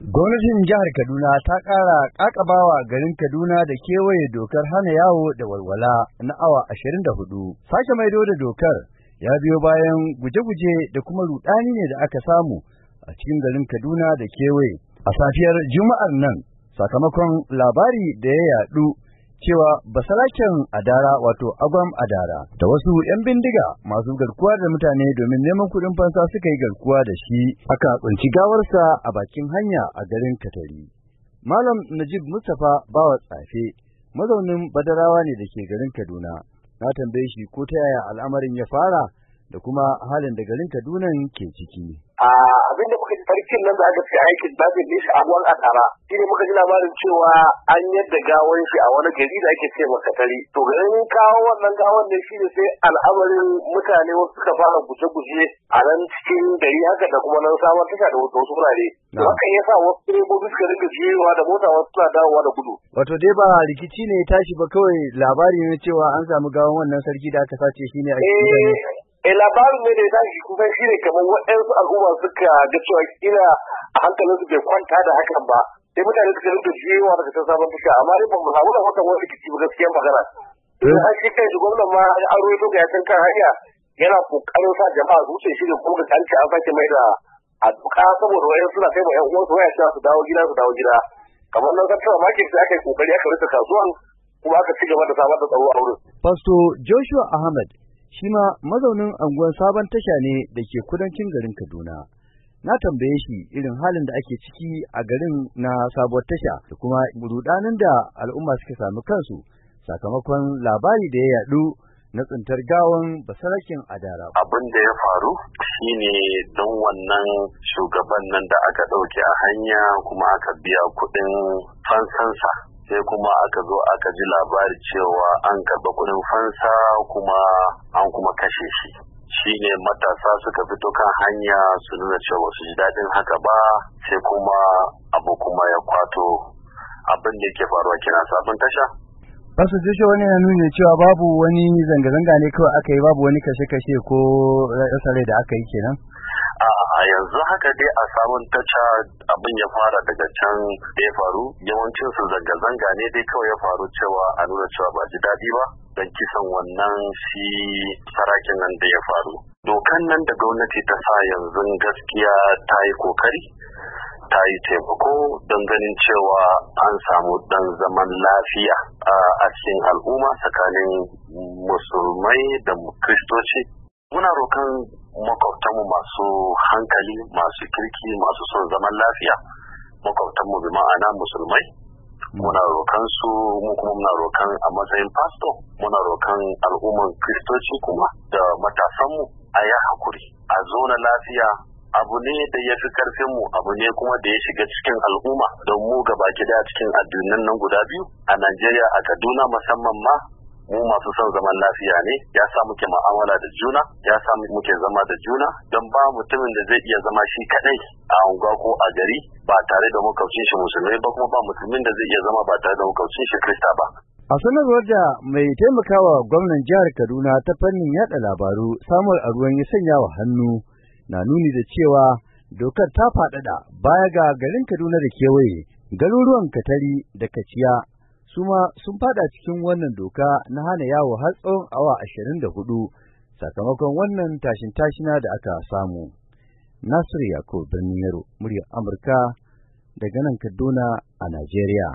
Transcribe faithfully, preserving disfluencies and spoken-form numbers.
Gwamnatin jihar Kaduna ta ƙara ƙaƙabawa garin Kaduna da kewaye dokar hana yawo da walwala na awa ashirin da hudu. Sake maido da dokar ya biyo bayan guje-guje da kuma rudani ne da aka samu a cikin garin Kaduna da kewaye a safiyar Juma'ar nan sakamakon labari da ya yadu cewa basaraken Adara wato Agwam Adara da wasu 'yan bindiga masu garkuwa da mutane domin neman kuɗin fansa suka yi garkuwa da shi aka tsinci gawarsa a bakin hanya a garin Katari. Malam Najib Mustapha Bawa Tsafe mazaunin Badarawa ne da ke garin Kaduna. Na tambaye shi ko ta yaya al'amarin ya fara da kuma halin da garin Kaduna ke ciki. Abin da muka ji farkin nan da aka ce aikin babin ne shi a ruwan asara shi ne muka ji labarin cewa an yadda gawan shi a wani gari da ake ce Katari. To garin kawo wannan gawan ne shi ne sai al'amarin mutane wasu suka fara guje-guje a nan cikin gari haka da kuma nan samar tasha da wasu wurare. To haka ya sa wasu direbobi suka rinka jiyewa da mota wasu suna dawowa da gudu. Wato dai ba rikici ne ya tashi ba kawai labari ne cewa an samu gawan wannan sarki da aka sace shi ne a cikin Eh labarin ne da ya tashi kusan shi ne kamar waɗansu al'umma suka ga cewa kila a hankalin su bai kwanta da hakan ba sai mutane suka rinka jiyewa daga can sabon tasha amma dai ba mu samu da wata wani rikici ba gaskiya magana. Don an shi kai shi gwamnan ma an roito ga yasan kan hanya yana kokarin sa jama'a su wuce shi ne kuma da an ce an sake mai da a duka saboda wayan suna kai ma yan uwansu waya cewa su dawo gida su dawo gida kamar nan zartawa makin sai aka yi kokari aka rika kasuwan kuma aka ci gaba da samar da tsaro a wurin. Pastor Joshua Ahmed shi ma mazaunin anguwar Sabon Tasha ne da ke kudancin garin Kaduna. Na tambaye shi irin halin da ake ciki a garin na Sabuwar Tasha da kuma rudanin da al'umma suka sami kansu sakamakon labari da ya yadu na tsintar gawan basarakin Adara. Abin da ya faru shine don wannan shugaban nan da aka ɗauke a hanya kuma aka biya kuɗin fansansa. sai kuma aka zo aka ji labari cewa an karɓa kuɗin fansa kuma an kuma kashe shi shine matasa suka fito kan hanya su nuna cewa su ji daɗin haka ba sai kuma abu kuma ya kwato abin da yake faruwa kina Sabon Tasha. Basu jisho wani ya nuna cewa babu wani zanga-zanga ne kawai aka yi babu wani kashe-kashe ko rasa rai da aka yi kenan? A yanzu haka dai a Sabon Tasha abin ya fara daga can da ya faru yawancin su zanga-zanga ne dai kawai ya faru cewa a nuna cewa ba ji daɗi ba don kisan wannan shi sarakin nan da ya faru. Dokan nan da gwamnati ta sa yanzu gaskiya ta yi kokari ta yi taimako don ganin cewa an samu ɗan zaman lafiya a cikin al'umma tsakanin musulmai da kristoci. Muna rokan makwabtanmu masu hankali, masu kirki, masu son zaman lafiya, makwabtanmu bi ma'ana musulmai. Muna rokan su, mu kuma muna rokan a matsayin pasto, muna rokan al'umman kristoci kuma da matasanmu a yi hakuri, a zo na lafiya. Abu ne da ya fi karfinmu, abu ne kuma da ya shiga cikin al'umma don mu gaba daya cikin addinan nan guda biyu a Najeriya a Kaduna musamman ma mu masu son zaman lafiya ne ya sa muke mu'amala da juna ya sa muke zama da juna don ba mutumin da zai iya zama shi kadai a unguwa ko a gari ba tare da makwabcin shi musulmai ba kuma ba mutumin da zai iya zama ba tare da makwabcin shi Kirista ba. A sanarwar da mai taimakawa gwamnan jihar Kaduna ta fannin yada labaru Samuel Aruwan ya sanya wa hannu na nuni da cewa dokar ta faɗaɗa baya ga garin Kaduna da kewaye garuruwan Katari da Kaciya su ma sun fada cikin wannan doka na hana yawo har tsawon awa ashirin da hudu sakamakon wannan tashin tashina da aka samu. Nasiru Yakubu Birnin Yaro, muryar Amurka daga nan Kaduna a Najeriya.